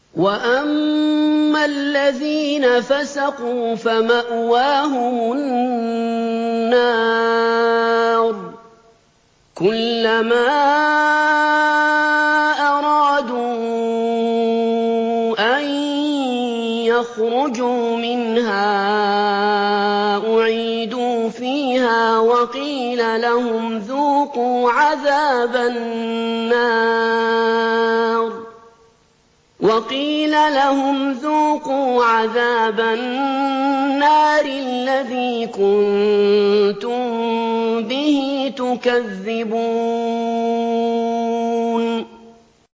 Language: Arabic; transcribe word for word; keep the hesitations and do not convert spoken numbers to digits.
وَأَمَّا الَّذِينَ فَسَقُوا فَمَأْوَاهُمُ النَّارُ ۖ كُلَّمَا أَرَادُوا أَن يَخْرُجُوا مِنْهَا أُعِيدُوا فِيهَا وَقِيلَ لَهُمْ ذُوقُوا عَذَابَ النَّارِ وَقِيلَ لَهُمْ ذُوقُوا عَذَابَ النَّارِ الَّذِي كُنتُم بِهِ تُكَذِّبُونَ